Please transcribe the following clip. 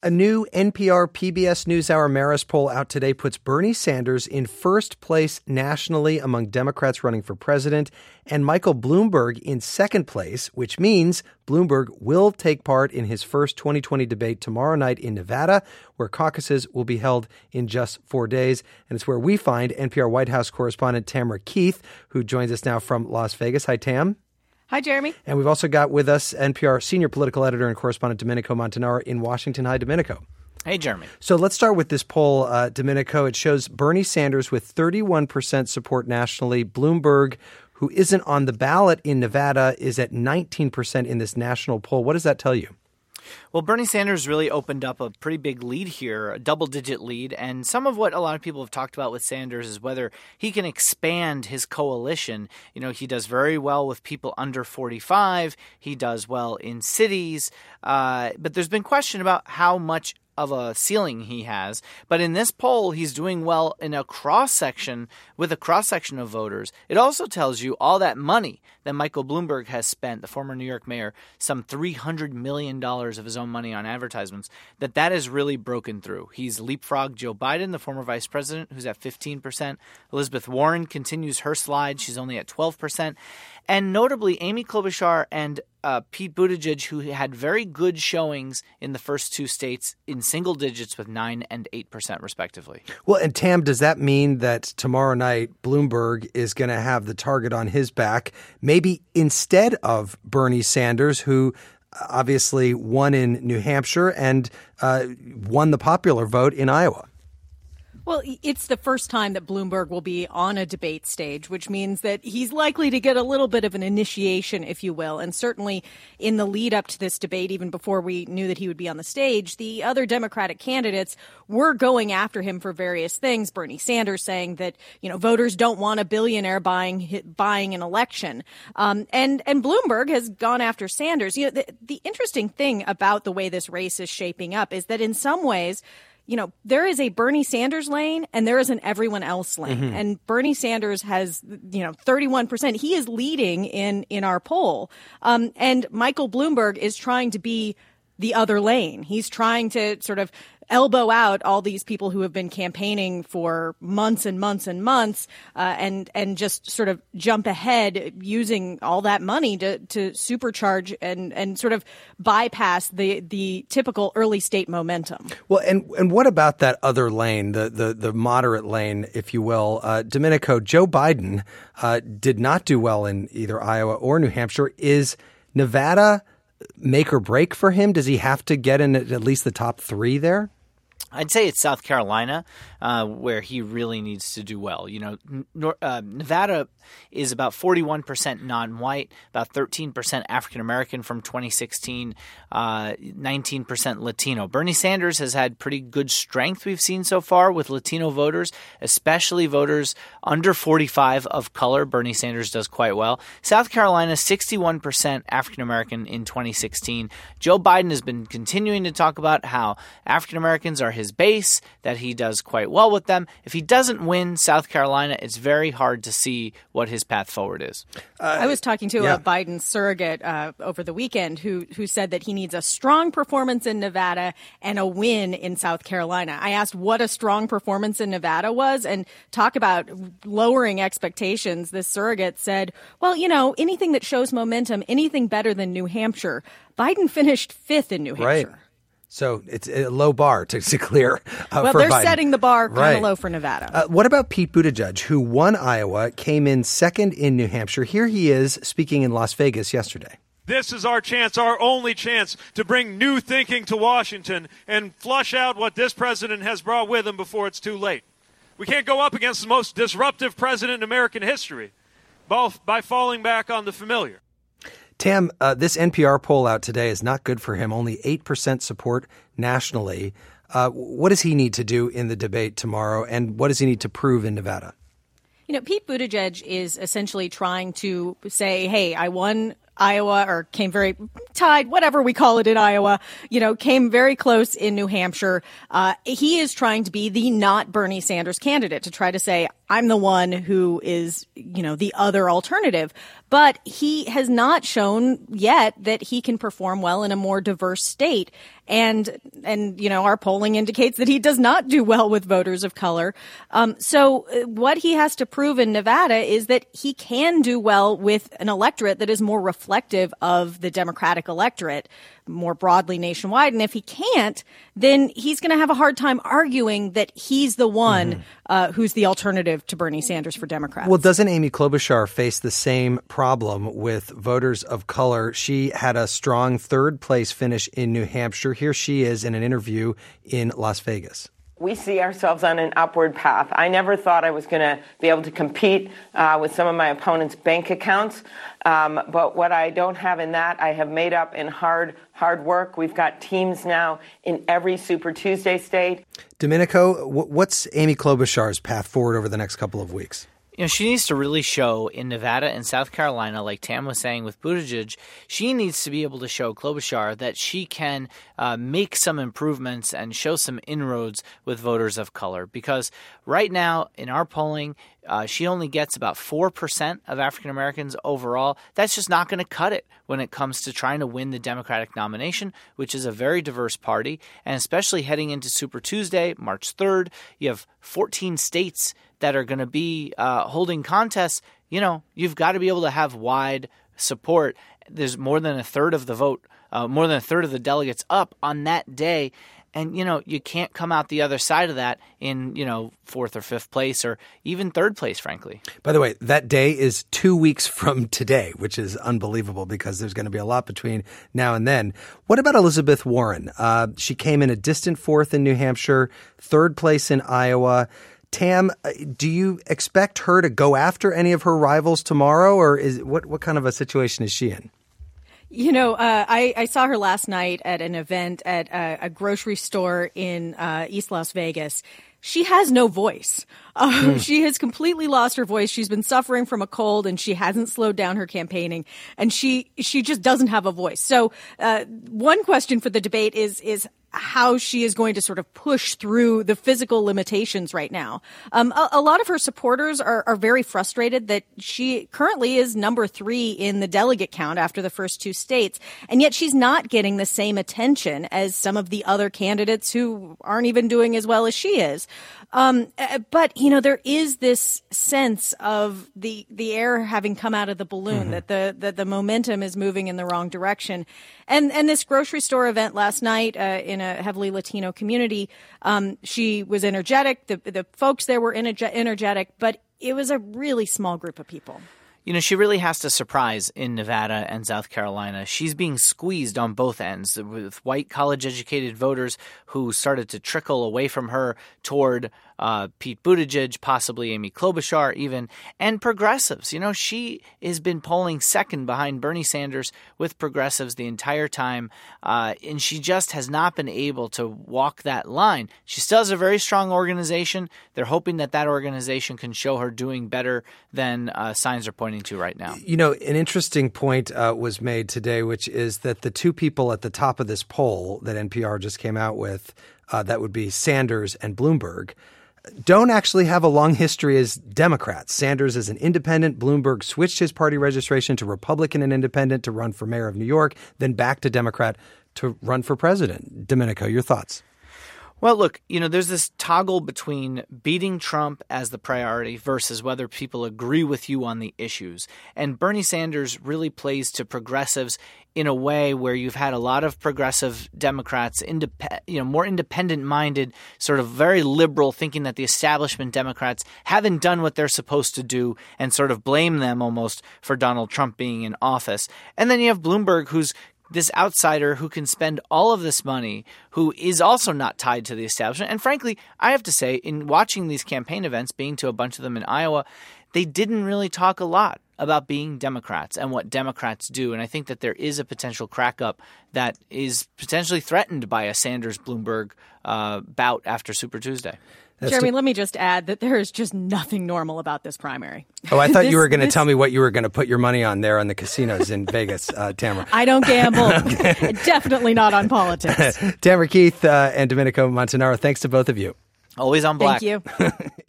A new NPR PBS NewsHour Marist poll out today puts Bernie Sanders in first place nationally among Democrats running for president and Michael Bloomberg in second place, which means Bloomberg will take part in his first 2020 debate tomorrow night in Nevada, where caucuses will be held in just 4 days. And it's where we find NPR White House correspondent Tamara Keith, who joins us now from Las Vegas. Hi, Tam. Hi, Jeremy. And we've also got with us NPR senior political editor and correspondent Domenico Montanaro in Washington. Hi, Domenico. Hey, Jeremy. So let's start with this poll, Domenico. It shows Bernie Sanders with 31% support nationally. Bloomberg, who isn't on the ballot in Nevada, is at 19% in this national poll. What does that tell you? Well, Bernie Sanders really opened up a pretty big lead here, a double-digit lead. And some of what a lot of people have talked about with Sanders is whether he can expand his coalition. You know, he does very well with people under 45. He does well in cities. But there's been question about how much of a ceiling he has. But in this poll, he's doing well in a cross-section with a cross-section of voters. It also tells you all that money that Michael Bloomberg has spent, the former New York mayor, some $300 million of his own money on advertisements, that is really broken through. He's leapfrogged Joe Biden, the former vice president, who's at 15%. Elizabeth Warren continues her slide. She's only at 12%. And notably, Amy Klobuchar and Pete Buttigieg, who had very good showings in the first two states in single digits with 9% and 8% respectively. Well, and Tam, does that mean that tomorrow night Bloomberg is going to have the target on his back, maybe instead of Bernie Sanders, who obviously won in New Hampshire and won the popular vote in Iowa? Well, it's the first time that Bloomberg will be on a debate stage, which means that he's likely to get a little bit of an initiation, if you will. And certainly in the lead up to this debate, even before we knew that he would be on the stage, the other Democratic candidates were going after him for various things. Bernie Sanders saying that, voters don't want a billionaire buying an election. And Bloomberg has gone after Sanders. The interesting thing about the way this race is shaping up is that in some ways, there is a Bernie Sanders lane and there is an everyone else lane. Mm-hmm. And Bernie Sanders has, 31%. He is leading in our poll. And Michael Bloomberg is trying to be the other lane. He's trying to sort of elbow out all these people who have been campaigning for months and months and months, and just sort of jump ahead using all that money to supercharge and sort of bypass the typical early state momentum. Well, and what about that other lane, the moderate lane, if you will? Domenico, Joe Biden did not do well in either Iowa or New Hampshire. Is Nevada make or break for him? Does he have to get in at least the top three there? I'd say it's South Carolina where he really needs to do well. Nevada is about 41% non-white, about 13% African-American from 2016, 19% Latino. Bernie Sanders has had pretty good strength we've seen so far with Latino voters, especially voters under 45 of color. Bernie Sanders does quite well. South Carolina, 61% African-American in 2016. Joe Biden has been continuing to talk about how African-Americans are his base, that he does quite well with them. If he doesn't win South Carolina, it's very hard to see what his path forward is. I was talking to a Biden surrogate over the weekend who said that he needs a strong performance in Nevada and a win in South Carolina. I asked what a strong performance in Nevada was, and talk about lowering expectations. This surrogate said, well, anything that shows momentum, anything better than New Hampshire. Biden finished 5th in New Hampshire. Right. So it's a low bar to clear well, for they're Biden. Setting the bar kind of low for Nevada. What about Pete Buttigieg, who won Iowa, came in second in New Hampshire? Here he is speaking in Las Vegas yesterday. This is our chance, our only chance, to bring new thinking to Washington and flush out what this president has brought with him before it's too late. We can't go up against the most disruptive president in American history by falling back on the familiar. Tam, this NPR poll out today is not good for him. Only 8% support nationally. What does he need to do in the debate tomorrow, and what does he need to prove in Nevada? Pete Buttigieg is essentially trying to say, hey, I won Iowa, or came very tied, whatever we call it in Iowa, came very close in New Hampshire. He is trying to be the not Bernie Sanders candidate, to try to say, I'm the one who is, the other alternative. But he has not shown yet that he can perform well in a more diverse state. And our polling indicates that he does not do well with voters of color. So what he has to prove in Nevada is that he can do well with an electorate that is more reflective of the Democratic electorate more broadly nationwide. And if he can't, then he's going to have a hard time arguing that he's the one who's the alternative to Bernie Sanders for Democrats. Well, doesn't Amy Klobuchar face the same problem with voters of color? She had a strong third place finish in New Hampshire. Here she is in an interview in Las Vegas. We see ourselves on an upward path. I never thought I was going to be able to compete with some of my opponents' bank accounts. But what I don't have in that, I have made up in hard work. We've got teams now in every Super Tuesday state. Domenico, what's Amy Klobuchar's path forward over the next couple of weeks? She needs to really show in Nevada and South Carolina, like Tam was saying with Buttigieg, she needs to be able to show Klobuchar that she can make some improvements and show some inroads with voters of color. Because right now in our polling, she only gets about 4% of African Americans overall. That's just not going to cut it when it comes to trying to win the Democratic nomination, which is a very diverse party. And especially heading into Super Tuesday, March 3rd, you have 14 states that are going to be holding contests. You've got to be able to have wide support. There's more than a third of the vote, more than a third of the delegates up on that day. And, you can't come out the other side of that in, fourth or fifth place or even third place, frankly. By the way, that day is 2 weeks from today, which is unbelievable because there's going to be a lot between now and then. What about Elizabeth Warren? She came in a distant fourth in New Hampshire, third place in Iowa. Tam, do you expect her to go after any of her rivals tomorrow, or what kind of a situation is she in? I saw her last night at an event at a grocery store in East Las Vegas. She has no voice. She has completely lost her voice. She's been suffering from a cold, and she hasn't slowed down her campaigning, and she just doesn't have a voice. So one question for the debate is how she is going to sort of push through the physical limitations right now. A lot of her supporters are very frustrated that she currently is number 3 in the delegate count after the first 2 states, and yet she's not getting the same attention as some of the other candidates who aren't even doing as well as she is. But, there is this sense of the air having come out of the balloon, that the momentum is moving in the wrong direction. And this grocery store event last night in a heavily Latino community, she was energetic. The folks there were energetic, but it was a really small group of people. She really has to surprise in Nevada and South Carolina. She's being squeezed on both ends with white college-educated voters who started to trickle away from her toward Pete Buttigieg, possibly Amy Klobuchar even, and progressives. She has been polling second behind Bernie Sanders with progressives the entire time, and she just has not been able to walk that line. She still has a very strong organization. They're hoping that organization can show her doing better than signs are pointing to right now. An interesting point was made today, which is that the 2 people at the top of this poll that NPR just came out with, that would be Sanders and Bloomberg, don't actually have a long history as Democrats. Sanders is an independent. Bloomberg switched his party registration to Republican and independent to run for mayor of New York, then back to Democrat to run for president. Domenico, your thoughts? Well, look, there's this toggle between beating Trump as the priority versus whether people agree with you on the issues. And Bernie Sanders really plays to progressives in a way where you've had a lot of progressive Democrats, more independent-minded, sort of very liberal, thinking that the establishment Democrats haven't done what they're supposed to do and sort of blame them almost for Donald Trump being in office. And then you have Bloomberg, who's this outsider who can spend all of this money, who is also not tied to the establishment. And frankly, I have to say, in watching these campaign events, being to a bunch of them in Iowa, they didn't really talk a lot about being Democrats and what Democrats do. And I think that there is a potential crack-up that is potentially threatened by a Sanders-Bloomberg bout after Super Tuesday. Jeremy, let me just add that there is just nothing normal about this primary. Oh, I thought you were going to tell me what you were going to put your money on there on the casinos in Vegas, Tamara. I don't gamble. Definitely not on politics. Tamara Keith and Domenico Montanaro, thanks to both of you. Always on black. Thank you.